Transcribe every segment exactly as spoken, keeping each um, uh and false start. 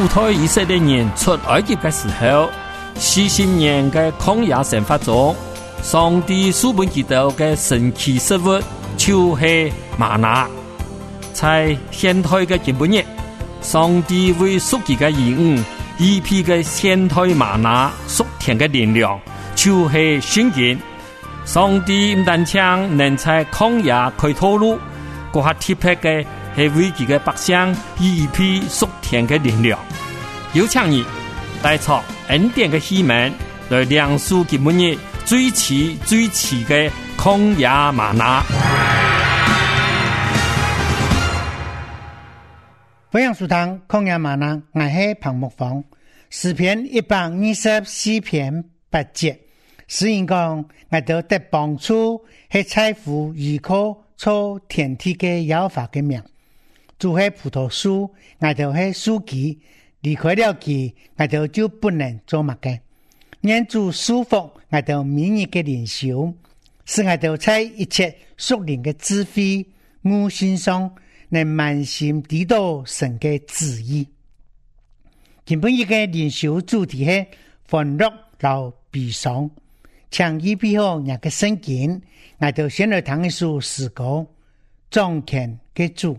主推以色列人出埃及的时候，四十年的曠野生活中，上帝赐给他們的神奇食物就是嗎哪。在現代的今日，上帝為屬佢嘅兒女預備嘅現代嗎哪屬天嘅力量，就是聖經。上帝唔單止能在曠野開道路，嗰下特別嘅係為佢嘅百姓預備屬天嘅力量。有請你帶出恩典嘅希望，來亮出今日最遲最遲嘅曠野嗎哪。 歡迎收聽曠野嗎哪，我係彭木芳。詩篇一百二十四篇八節，詩人講我哋得幫助，係財富依靠做天地嘅有法嘅命。主係葡萄樹，我哋係樹基，離開了佢，我哋就不能做乜嘅。願主祝福我哋每日嘅靈修，使我哋在一切屬靈嘅智慧悟性上，能滿心知道神嘅旨意。今本一個靈修主題係歡樂和悲傷，請預備好那個聖經，我哋先來聽一首詩歌，莊虔嘅主。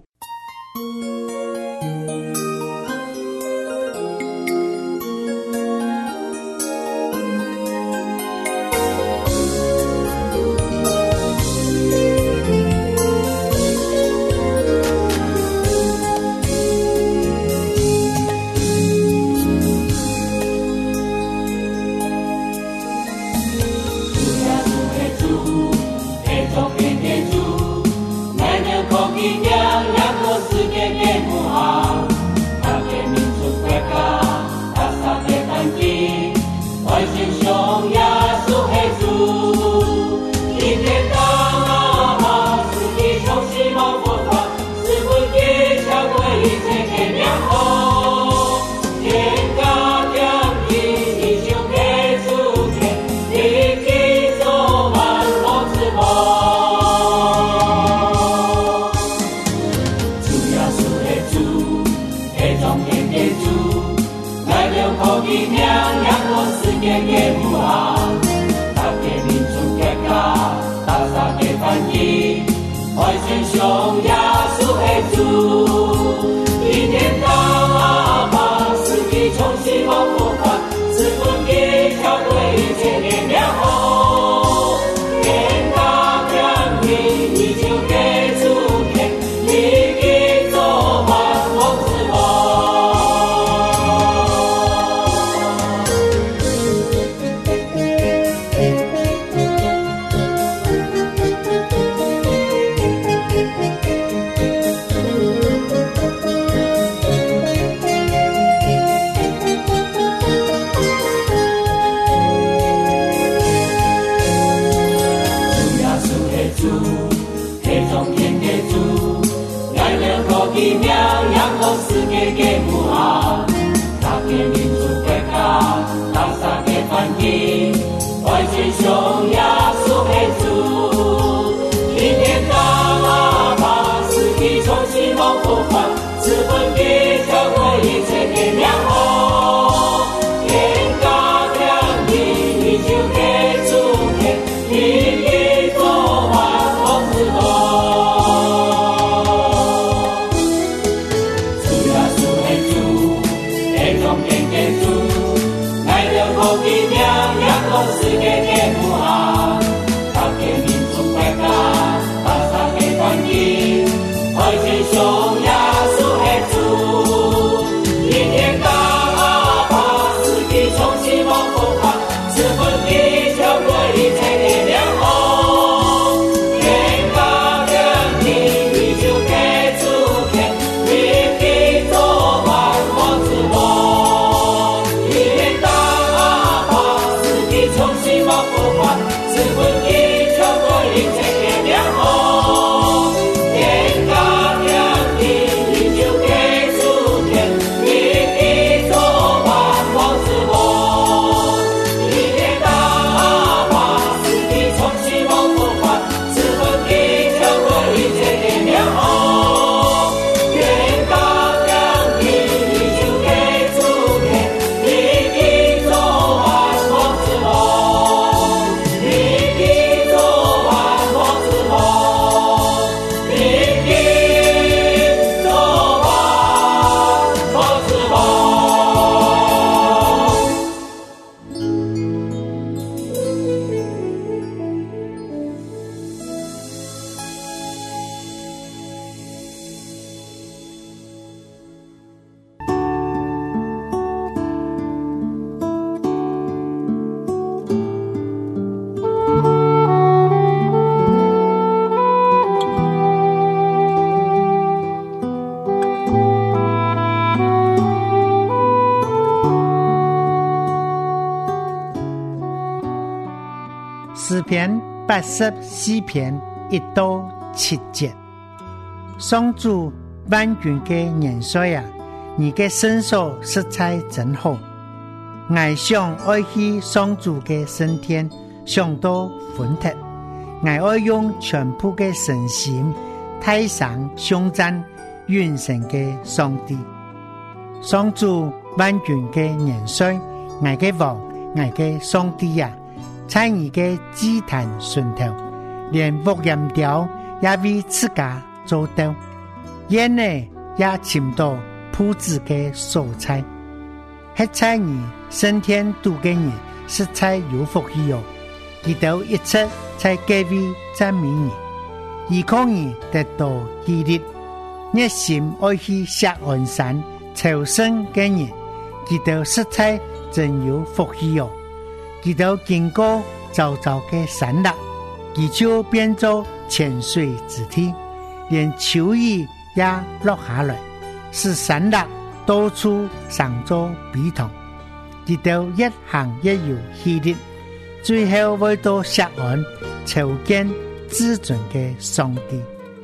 篇八十四篇一到七节。上主万军的元帅啊，你的身手实在真好。我想爱去上主的升天，想到昏特。我爱用全部的神心，太上胸赞永生的上帝。上主万军的元帅，我的王，我的上帝啊，在你的祭坛上头，连木音调也为自家做到，眼内也寻到铺子的蔬菜。黑菜你升天度的人实在有福气哦，遇到一切才给予赞美你，依靠你得到激励，热心爱去下岸山朝圣的人，遇到实在真有福气哦。遇到经过早早的山lạc，佢就變做泉水之地，連秋雨也落下來，使山lạc到處上咗比塘，直到一行一有氣力，最後會到石岸朝見至尊嘅上帝。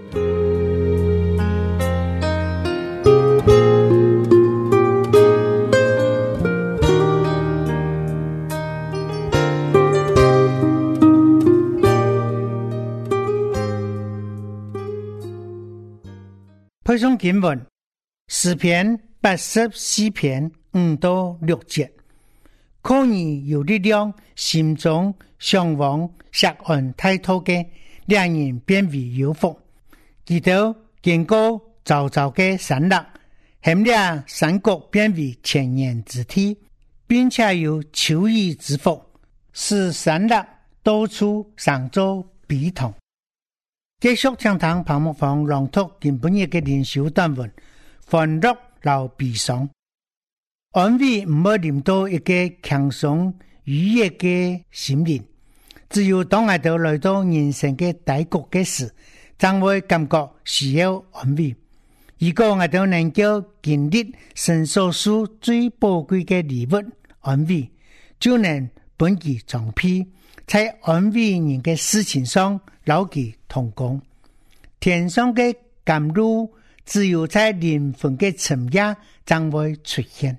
配送經文詩篇八十四篇五到六節，靠你有力量，心中向往錫安太土嘅，兩人變為有福。記得經過早早嘅山lạc，險了山谷變為千年之地，並且有秋雨之福，使山lạc到處上咗比塘。繼續聽堂彭木房朗讀今本日嘅靈修短文，歡樂和悲傷。安慰唔會臨到一個輕鬆愉悅嘅心靈，只有當我哋來到人生嘅低谷嘅時，才會感覺需要安慰。如果我哋能夠經歷神所賜最寶貴嘅禮物安慰，就能本其長篇，在安慰人嘅事情上牢記同工。天上嘅甘露只有在靈魂嘅層面才會出現。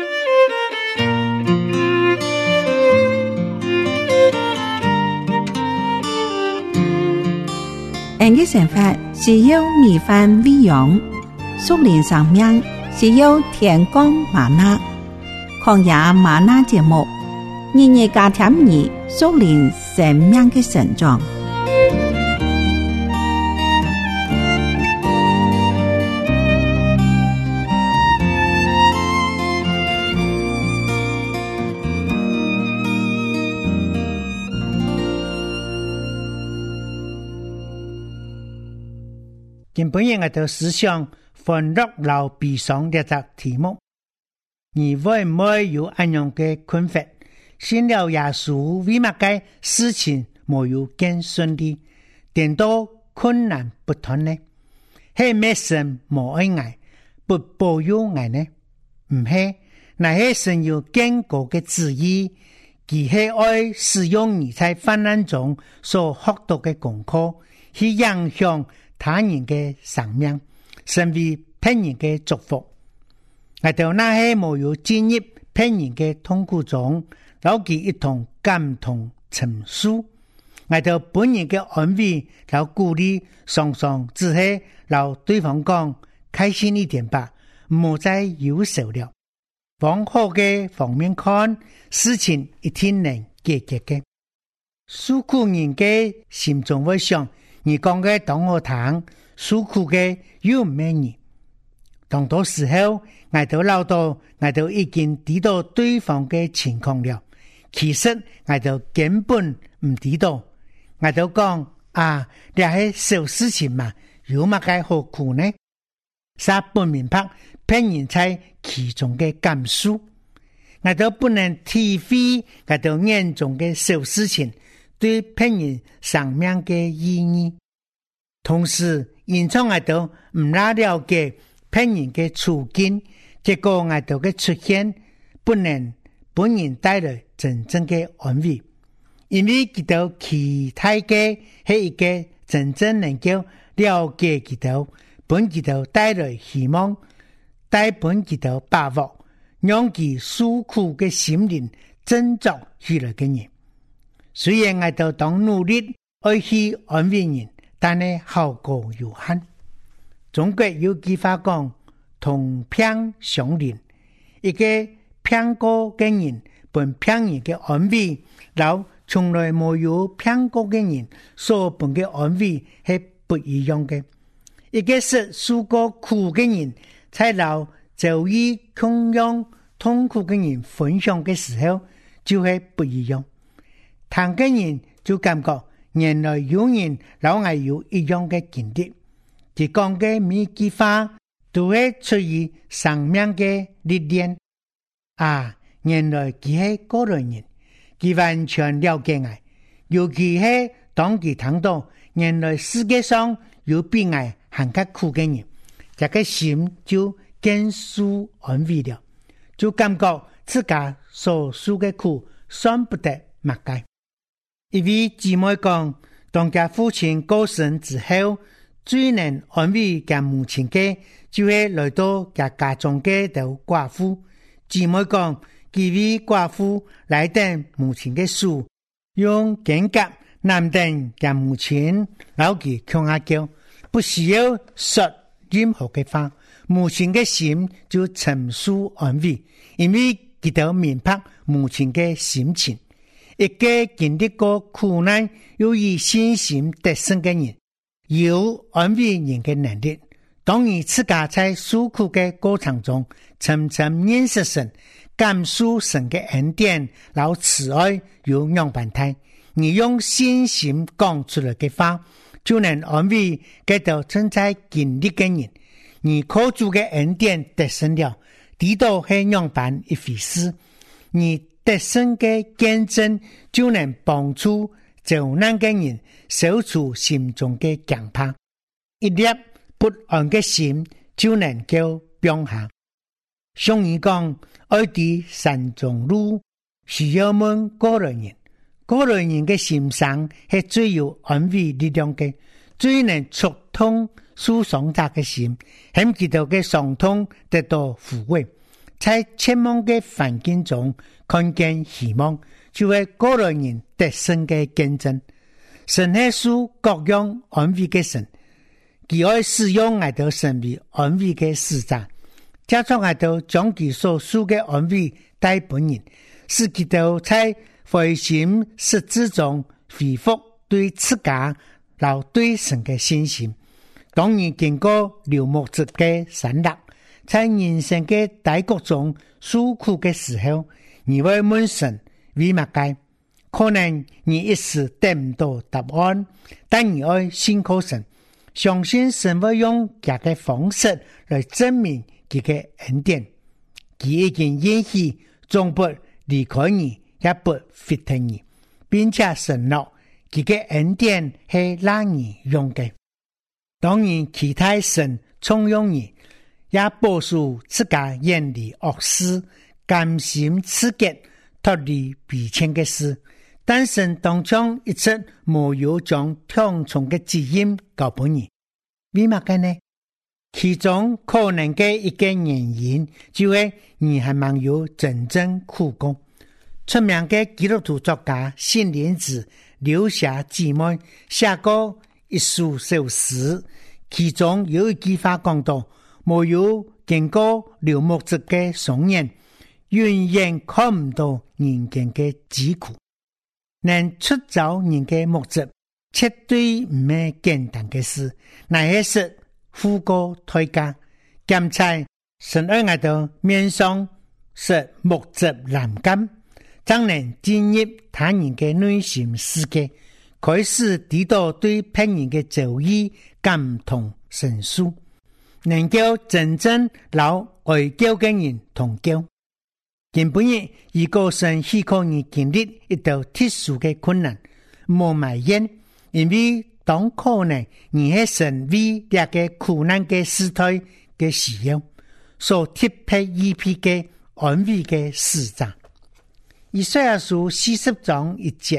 人嘅想法是要米飯餵養，屬靈生命是要天光嗎哪。曠野嗎哪節目，日日加添你屬靈生命嘅成長。 今本日我哋思想歡樂和悲傷呢個題目，你會唔會有安樣嘅困惑？信了耶穌為乜嘅事情沒有更順利，點都困難不斷呢？係咩神無愛愛，不保佑愛呢？唔係，那係神有更高嘅旨意，佢係愛使用你在患難中所學到嘅功課，去影響他人的生命，成為別人的祝福。我哋那些沒有進入別人的痛苦中，老記一同感同情緒。我哋本人的安慰和鼓勵，常常只係讓對方講開心一點吧，唔好再憂愁了。往好嘅方面看，事情一定能解決嘅。受苦人嘅心中會想，你講嘅當我聽，受苦嘅有咩人？當到時候，我都老到，我都已經知道對方嘅情況了。其實我都根本唔知道，我都講啊，這係小事情嘛，有乜嘅好苦呢？啥不明白別人在其中嘅感受，我都不能體會我都眼中嘅小事情對別人生命嘅意義，同時因此我都唔大了解別人嘅處境，結果我都嘅出現不能本人帶來真正嘅安慰， 因为基督其他嘅係一個真正能夠了解基督，本基督帶來希望，帶本基督把握，讓其受苦嘅心靈振作起來嘅人。雖然我哋當努力愛去安慰人，但係效果有限。中國有句話講，同病相憐，一個病過嘅人本病人嘅安慰，然後從來沒有病過嘅人所本嘅安慰係不一樣嘅。一個是受過苦嘅人，在老遭遇同樣痛苦嘅人分享嘅時候，就係不一樣。聽嘅人就感覺原來有人老係有一樣嘅經歷，佢講嘅每句話都係出於生命嘅歷練。啊，原來佢係嗰類人，佢完全了解我，尤其係當佢聽到原來世界上有比我還較苦嘅人，這個心就更受安慰了，就感覺自家所受嘅苦算不得物解。一位姊妹講，當家父親過身之後，最能安慰家母親嘅，就係來到家家中嘅條寡婦。姊妹講，幾位寡婦來等母親嘅書，用堅夾難等家母親老佢強下叫，不需要說任何嘅話，母親嘅心就沉受安慰，因為佢都明白母親嘅心情。一個經歷過苦難又以信心得勝嘅人，有安慰人嘅能力。當你自家在受苦嘅過程中，深深認識神，感受神嘅恩典，然後慈愛有兩般態，你用信心講出來嘅話，就能安慰嗰度正在經歷嘅人。你靠主嘅恩典得勝了，地道係兩般一回事。你得勝嘅見證就能幫助遭難嘅人消除心中嘅驚怕，一粒不安嘅心就能夠放下。上語講，愛喺山中路，需要問過來人，過來人嘅心上係最有安慰力量嘅，最能觸痛受傷者嘅心，喺佢哋嘅傷痛得到撫慰。在千萬嘅環境中看見希望，就係過來人得勝嘅見證。神係賜各樣安慰嘅神，佢愛使用我哋成為安慰嘅使者，加上我哋將佢所賜嘅安慰帶本人，使佢哋在灰心失志中恢復對自家和對神嘅信心。當你經過流木子嘅山lạc，在人生嘅大谷中受苦嘅時候，你會問神為乜解？可能你一時得唔到答案，但你愛信靠神，相信神會用佢嘅方式來證明佢嘅恩典。佢已經應許總不離開你，也不撇棄你，並且承諾佢嘅恩典係讓你用嘅。當然期待神重用你，也保守自家遠離惡事，甘心刺激脫離悲情嘅事。但神當中一直沒有將聽從嘅指引交俾你，為乜嘅呢？其中可能嘅一個原因就係你還沒有真正苦功。出名嘅基督徒作家辛蓮子留下姊妹寫過一首小詩，其中有一句話講到，沒有經過流木子嘅雙眼，永遠看唔到人間嘅疾苦。能出走人嘅木子，絕對唔係簡單嘅事，乃係付過代價。兼且神愛我哋面上是木子欄杆，將能進入他人嘅內心世界，開始知道對別人嘅遭遇感同身受，能夠真正老愛教嘅人同教。根本日如果神許可你經歷一道特殊嘅困難，冇埋怨，因為當可能你係神為這個苦難嘅時代嘅需要，所特別預備嘅安慰嘅使者。以賽亞書四十章一節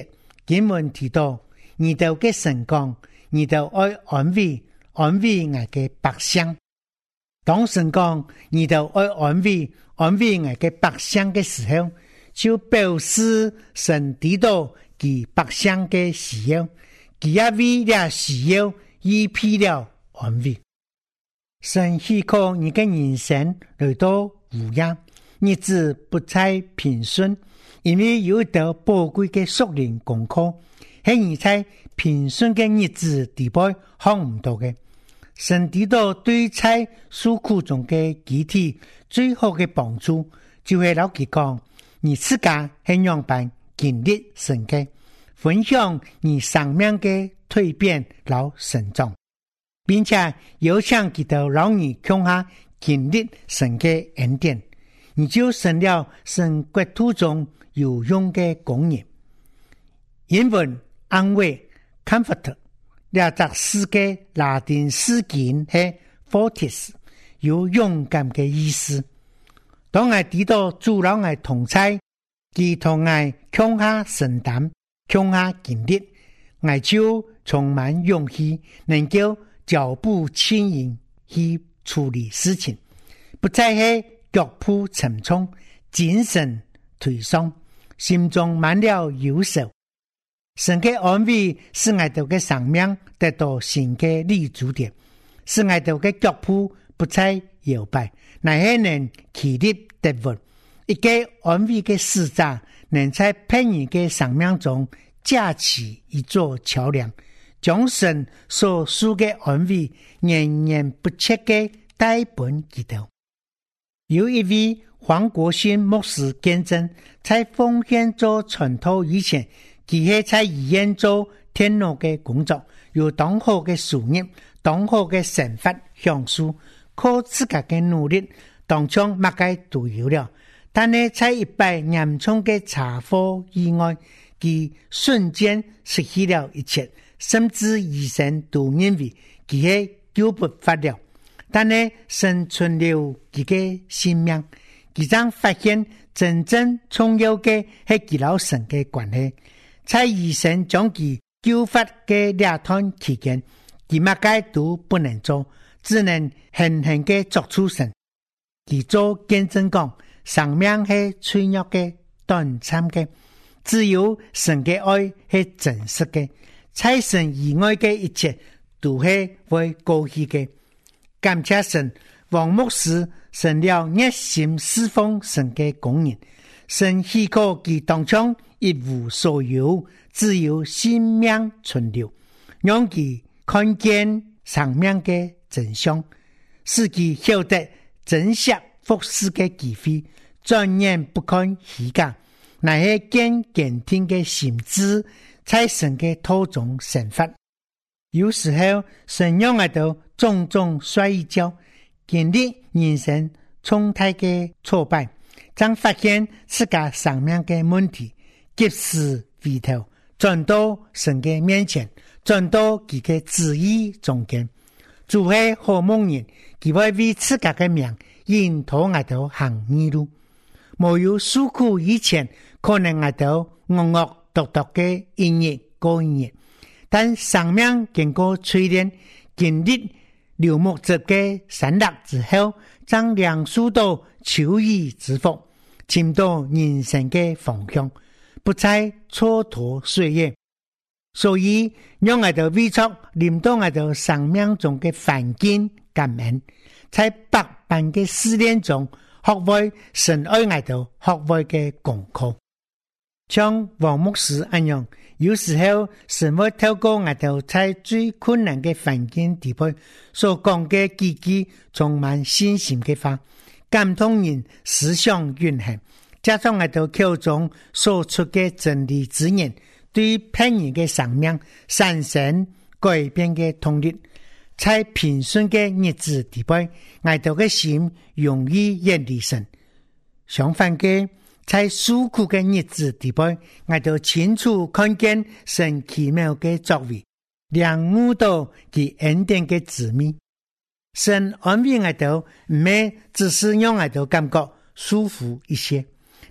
經文提到，你哋嘅神講，你哋愛安慰安慰我嘅百姓。當神講，你哋愛安慰安慰我嘅百姓嘅時候，就表示神知道其百姓嘅需要，佢也為了需要預備了安慰。神希望你嘅人生來到無恙，日子不再平順，因為有一道寶貴嘅屬靈功課，係你在平順嘅日子底部看唔到嘅。神知道對在受苦中嘅集體最好嘅幫助，就係老佢講，你自家係樣板經歷神嘅，分享你生命嘅蛻變老成長，並且有向佢到老你向下經歷神嘅恩典，你就成了神國土中有用嘅工人。英文安慰 comfort 兩隻詩嘅拉丁詩根係 fortis， 有勇敢嘅意思。當我知道主老我同在，佢同我向下承擔，向下經歷，我就充滿勇氣，能夠腳步輕盈去處理事情，不再係腳步沉重，精神頹喪，心中滿了憂愁。神嘅安慰使我哋嘅生命得到新嘅立足點，使我哋嘅腳步不再搖擺，乃係能企立得穩。一個安慰嘅使者，能在別人嘅生命中架起一座橋樑，將神所賜嘅安慰源源不絕嘅帶本基督。有一位黃國勳牧師見證，在奉獻做傳道以前，佢係在醫院做天路嘅工作，有當好嘅收入，當好嘅生活享受，靠自家嘅努力，當中乜嘢都有了。但係在一敗嚴重嘅車禍意外，佢瞬間失去了一切，甚至醫生都認為佢係救不活了。但係神存留佢嘅性命，佢將發現真正重要嘅係佢老神嘅關係。在醫生將其救活嘅兩段期間，佢乜嘢都不能做，只能狠狠嘅作出神。佢做見證講，生命係脆弱嘅、短暫嘅，只有神嘅愛係真實嘅，在神以外嘅一切都係會過去嘅。感謝神，黃牧師成了熱心侍奉神嘅工人，神許可佢當中一無所有，只有性命存留，讓佢看見生命嘅真相，使佢曉得珍惜服侍嘅機會，轉眼不看虛假，乃係堅堅定嘅心志，在神嘅途中生活。有時候神讓我哋種種摔一跤，經歷人生重大嘅挫敗，將發現自家生命嘅問題，及時回頭轉到神嘅面前，轉到佢嘅旨意中間。主係好牧人，佢會為自家嘅命引導我哋行義路。沒有受苦以前，可能我哋惡惡獨獨嘅一日過一日，但生命經過淬煉，經歷流木者嘅散落之後，將梁樹到秋雨之福，尋到人生嘅方向，不再蹉跎歲月。所以讓我哋為出臨到我哋生命中嘅環境感恩，在百般嘅試煉中學會神愛我哋學會嘅功課。像黃牧師一樣，有時候神會透過我哋在最困難嘅環境地區所講嘅幾句充滿信心嘅話，感動人思想運行，加上我哋口中所出嘅真理之言，對別人嘅生命產生改變嘅動力。在平順嘅日子地區，我哋嘅心容易遠離神。相反嘅，在受苦嘅日子地區，我哋清楚看見神奇妙嘅作為，領悟到其恩典嘅旨意。神安慰我哋，唔係只是讓我哋感覺舒服一些，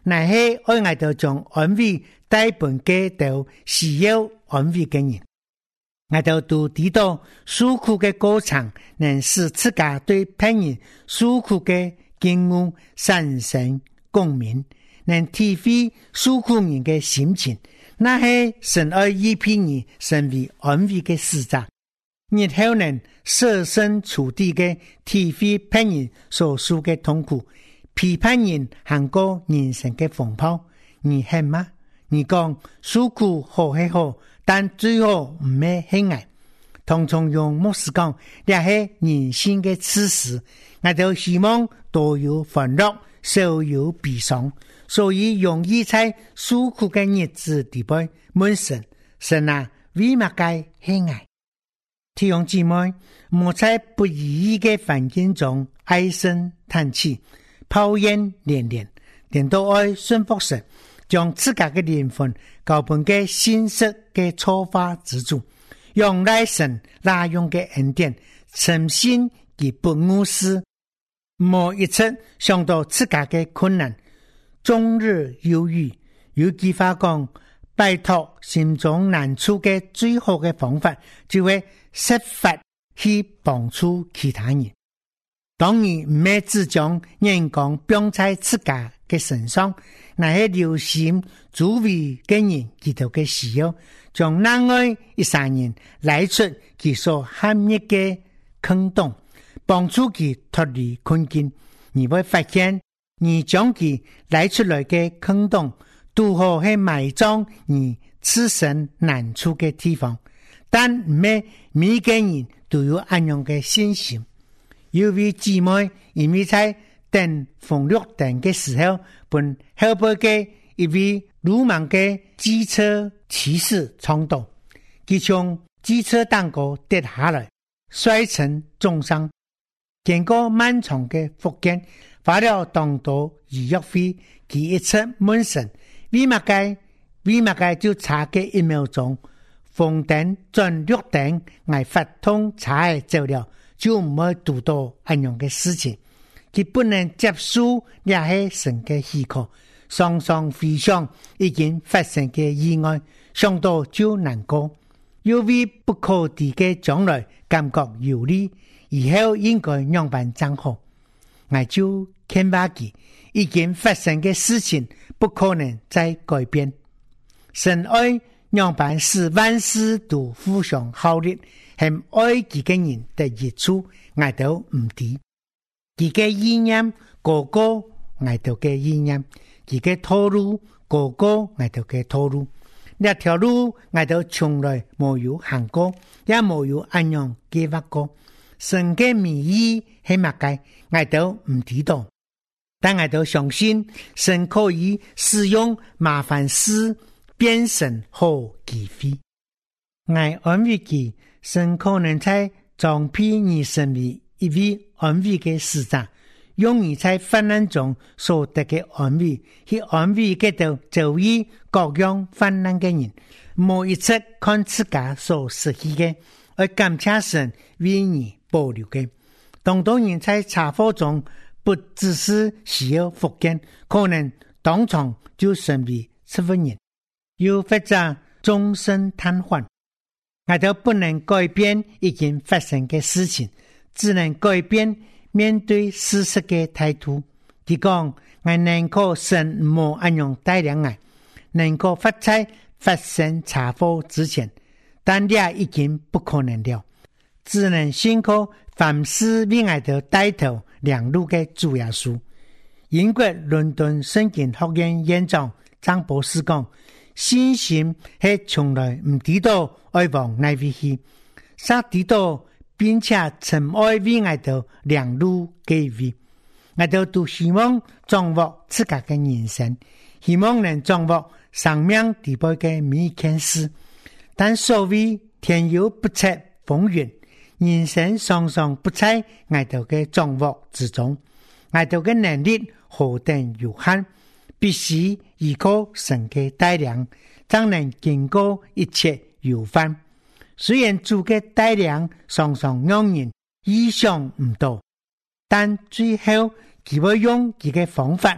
乃是爱我哋將安慰帶本給到需要安慰嘅人。我哋都知道受苦嘅過程能使自家對別人受苦嘅境遇產生共鳴，能體會受苦人嘅心情，那是神愛一批人成為安慰嘅使者，日後能設身處地嘅體會別人所受嘅痛苦，批判人行過人生嘅風暴。你恨嗎？你講受苦好係好，但最後唔係輕愛。通常用牧師講，這是人性嘅事實，我就希望多有歡樂，少有悲傷，所以容易在受苦嘅日子裏邊問神，神啊，為乜該輕愛？弟兄姊妹，莫在不如意嘅環境中唉聲嘆氣，抱怨連連，點都愛順服神，將自家嘅靈魂交本嘅信實嘅出發之主，用來神拉用嘅恩典，誠信而不誤事，莫一直想到自家嘅困難，終日憂鬱。有句話講，擺脫心中難處嘅最好嘅方法，就係設法去幫助其他人。當然唔係只將眼光放在自家嘅身上，乃係留心周圍嘅人佢哋嘅需要，將難愛一三人來出佢所陷入嘅坑洞，幫助佢脫離困境。你會發現，你將佢來出來嘅坑洞，都好係埋葬你自身難處嘅地方。但唔係每個人都有安樣嘅信心。有位姊妹因為在等紅綠燈嘅時候，本後背嘅一位魯莽嘅機車騎士衝動，佢從機車檔口跌下來，摔成重傷。經過漫長嘅復健，花了當多醫藥費，佢一出門神，為乜該為乜該就差嘅一秒鐘，紅燈轉綠燈，挨發通差走了。就唔會讀到安樣嘅事情，佢不能接受也係神嘅許可，常常回想已經發生嘅意外，想到就難過，又為不可敵嘅將來感覺憂慮，以後應該樣辦正好。我就勸話佢，已經發生嘅事情不可能再改變，神愛樣辦使萬事都互相效力，係愛幾個人的益處，我都唔知。幾個意念個個我都嘅意念，幾個套路個個我都嘅套路。一條路我都從來冇有行過，也冇有安樣計劃過。神嘅名義係乜嘅，我都唔知道。但我都相信神可以使用麻煩事變成好機會。我安慰佢。神可能在裝備你成為一位安慰嘅使者，用你在患難中所得嘅安慰，去安慰嗰度遭遇各樣患難嘅人，冇一直看自家所失去嘅，而感謝神為你保留嘅。當多人在查貨中不只是需要復健，可能當場就成為七分人，又或者終身癱瘓。我都不能改變已經發生的事情，只能改變面對事實的態度。佢講，我能夠神冇安樣帶領我，能夠發在發生查貨之前，但這已經不可能了，只能信靠凡事為我的帶頭兩路的主耶穌。英國倫敦聖經學院院長張博士講，信心係從來唔知道愛往哪位去，撒知道並且曾愛為愛到兩路機會，我都都希望掌握自家嘅人生，希望能掌握生命地步嘅每一件事。但所謂天有不測風雲，人生常常不在愛到嘅掌握之中，愛到嘅能力何等有限，必須依靠神嘅帶領，才能經過一切憂患。雖然主嘅帶領常常讓人意想唔到，但最後佢會用佢嘅方法，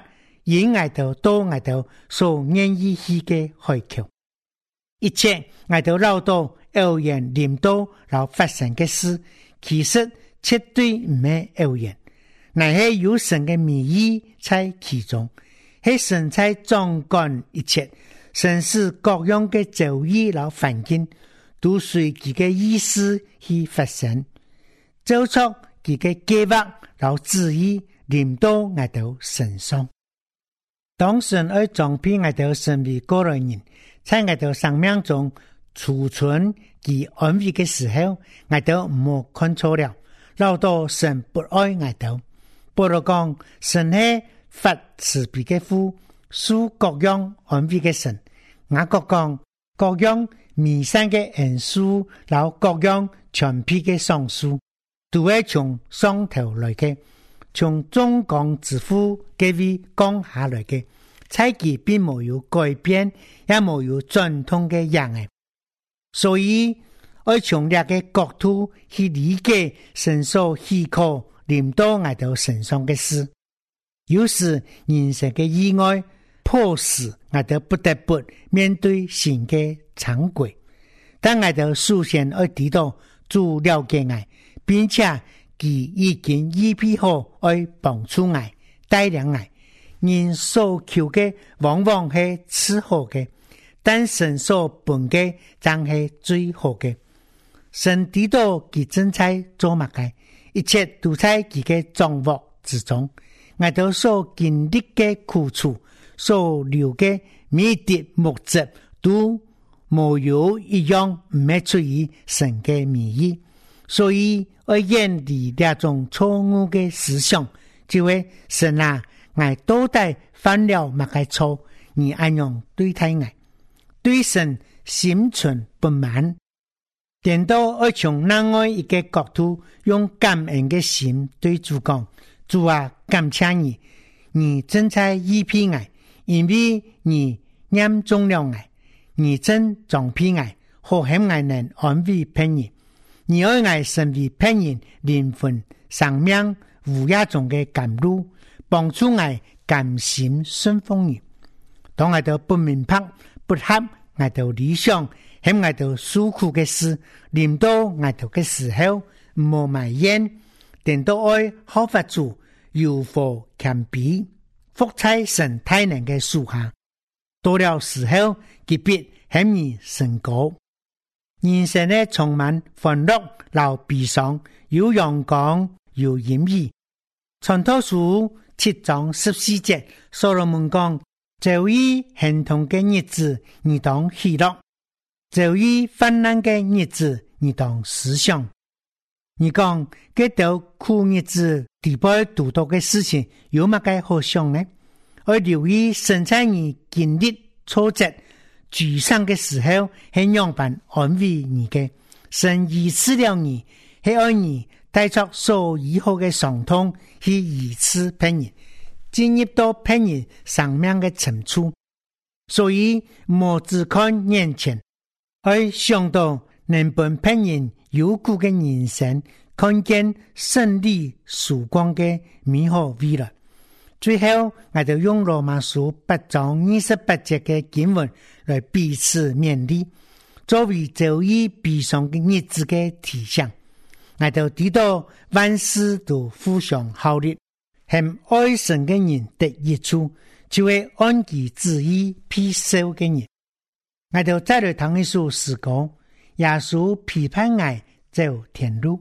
引我哋到我哋所願意去嘅海口。一切我哋繞到偶然臨到然後發生嘅事，其實絕對唔係偶然，乃係有神嘅美意在其中，係神在掌管一切，神使各樣嘅遭遇然後環境都隨佢嘅意思去發生，做出佢嘅計劃然後旨意臨到我哋身上。當神愛裝備我哋身為個人，在我哋生命中儲存其安慰嘅時候，我哋唔好看錯了，繞到神不愛我哋。保羅講，神係發慈悲嘅父，賜各樣安慰嘅神。雅各講，各樣彌散嘅恩賜，然後各樣全備嘅賞賜，都係從上頭來嘅，從中港之父嘅位降下來嘅。猜忌並沒有改變，也沒有轉通嘅樣嘅，所以要從這個角度去理解神所許可臨到我哋身上嘅事。有時人生嘅意外迫使我哋不得不面對新嘅常規，但我哋首先要知道主了解我，並且佢已經預備好要幫助我、帶領我。人所求嘅往往係次好嘅，但神所本嘅真係最好嘅。神知道佢正在做乜嘅，一切都在佢嘅掌握之中。我哋所經歷嘅苦楚，所留嘅美的目的，都冇有一樣唔係出於神嘅美意。所以我遠離這種錯誤嘅思想，就會神啊，我到底犯了乜嘅錯？你安樣對待我？對神心存不滿，點到我從另外一個角度，用感恩嘅心對主講：主啊，感謝你，你正在醫治我，因為你驗中了我，你正裝備我，好希我能安慰別人。你愛我身為別人靈魂生命無亞中嘅甘露，幫助我甘心順奉你。當我哋不明白、不合我哋理想，喺我哋受苦嘅事，臨到我哋嘅時候，唔好埋怨，等到愛好法主，有福謙卑，伏在神大能嘅樹下。到了時候，特別向你升高。人生呢充滿歡樂、有悲傷，有陽光，有陰雨。傳道書七章十四節，所羅門講：遭遇疼痛嘅日子，你當喜樂；遭遇患難嘅日子，你當思想。你講這道苦日子地步獨到嘅事情，有乜嘅好想呢？我留意生在你經歷挫折、沮喪嘅時候，係樣般安慰你嘅。神醫治了你，係愛你帶着所以後嘅傷痛去醫治別人，進入到別人生命嘅深處。所以莫只看眼前，而想到能幫別人有苦嘅人生，看見勝利曙光嘅美好未來。最後，我就用羅馬書八章二十八節嘅經文來彼此勉勵，作為遭遇悲傷嘅日子嘅提醒。我就知道萬事都互相效力，向愛神嘅人得益處，就會按其旨意批受嘅人。我就再來談一首詩歌，耶穌批判我走天路。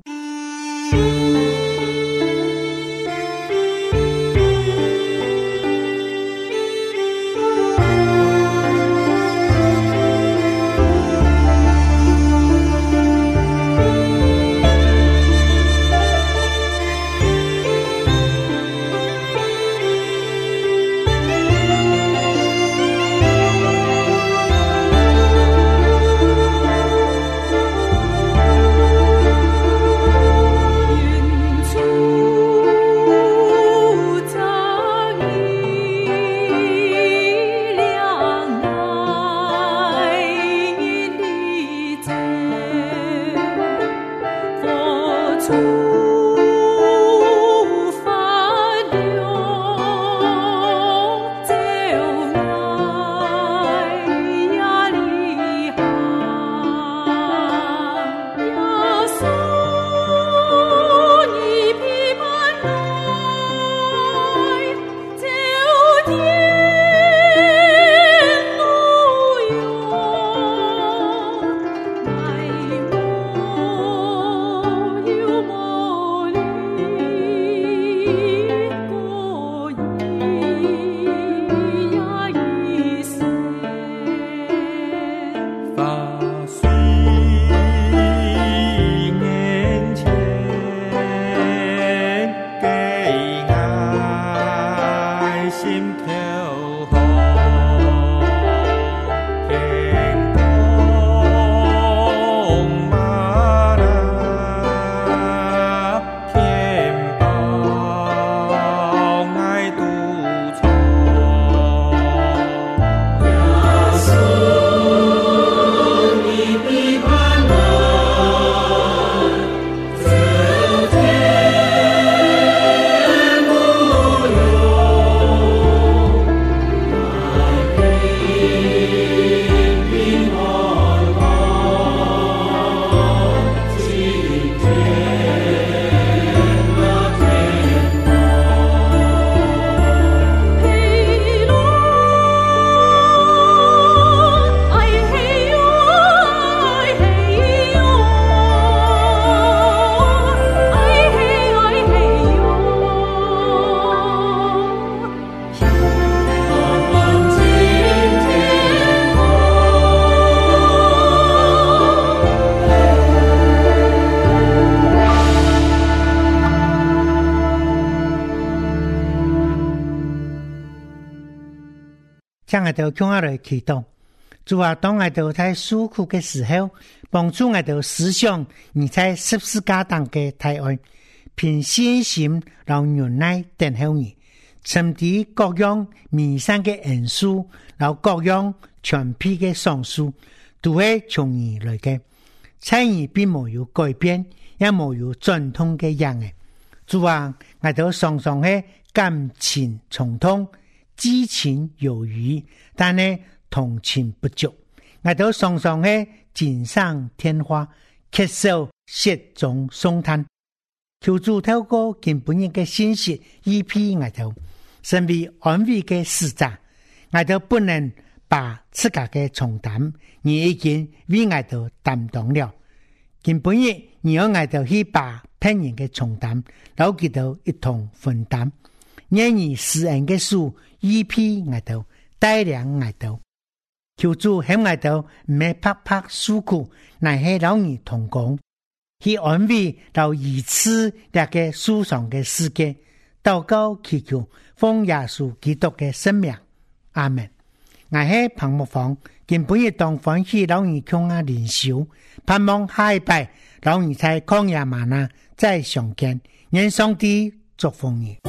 將我哋向下來祈禱，主啊，當我哋在受苦嘅時候，幫助我哋思想你在十字架上嘅大愛，憑信心讓忍耐等候你，甚至各樣彌散嘅恩賜，然後各樣全批嘅賞賜，都係從你來嘅。參與並沒有改變，也沒有轉通嘅樣嘅。主啊，我哋常常係感情衝動，激情有餘，但係同情不足。我哋常常係錦上添花，咳嗽雪中送炭。求主透過今本日嘅信息，醫治我哋，身為安慰嘅使者，我哋不能把自家嘅重擔，你已經為我哋擔當了。今本日你要我哋去把別人嘅重擔，留佢哋一同分擔。願你施恩嘅書，醫治我哋，帶領我哋。求主喺我哋唔係拍拍訴苦，乃係讓你同工，去安慰到二次那個受傷嘅世界。禱告祈求，奉耶穌基督嘅聖名，阿門。我係彭木芳，今本日當歡喜讓你向我靈修，盼望下一拜讓你在曠野嗎哪再相見。願上帝祝福你。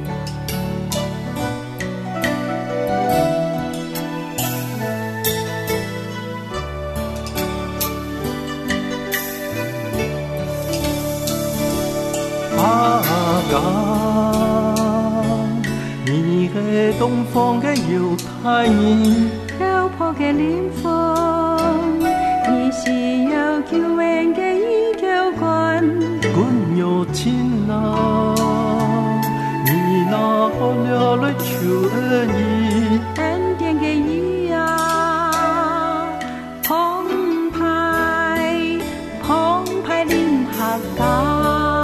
阿哥，你係東方嘅猶太人， 漂泊嘅靈魂，你是有救恩嘅依靠君。 君有情啊，你拿好了來求恩義， 恩典嘅義啊，澎湃澎湃臨下港。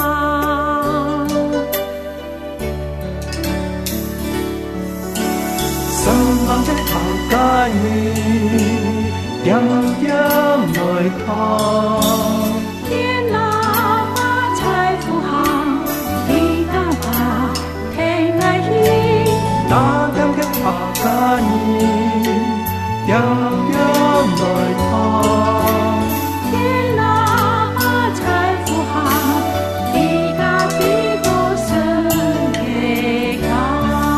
帶你點點來看， 天哪把財富行，你哪把平安喜， 那點嘅拍帶你點點來看， 天哪把財富行，你家必多生嘅家。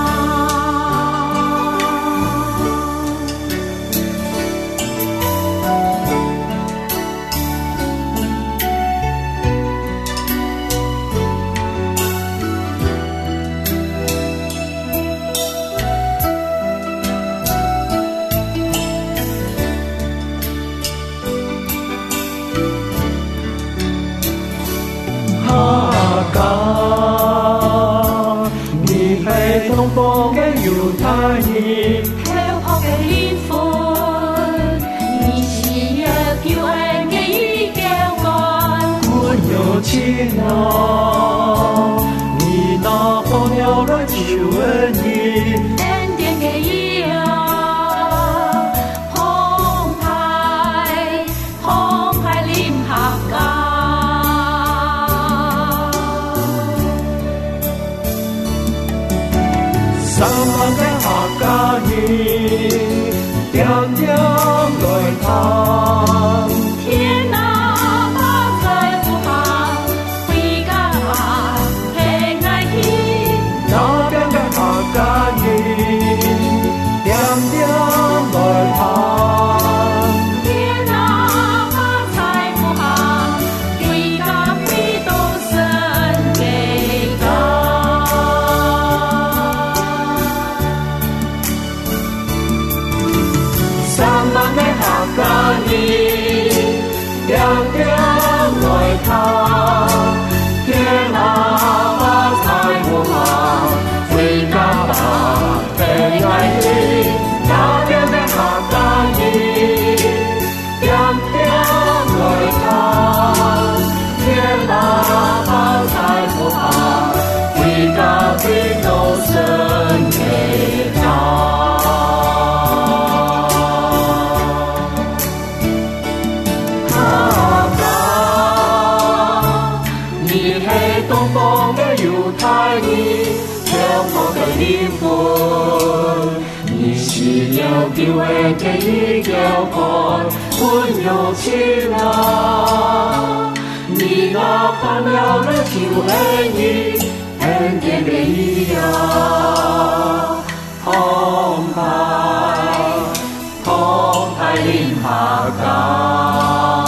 東方嘅猶太人， 漂泊嘅靈魂，你是有救恩嘅依靠君。 君有情啊，你拿好了來求恩義， 恩典嘅義啊，澎湃澎湃臨下港。 三萬嘅客家人，點點來看， 天哪把財富行，回家吧平安喜， 那邊嘅客家人，點點來看， 天哪把財富行，回家必多生嘅家。 客家人點點來看，天哪把財富行，回家吧平安喜，那邊嘅客家人點點來看，天哪把財富行，回家必多生嘅家。你是只有叫的这一条干，温柔起来。你那看了了就爱你，恩典的一样，澎湃澎湃临下港。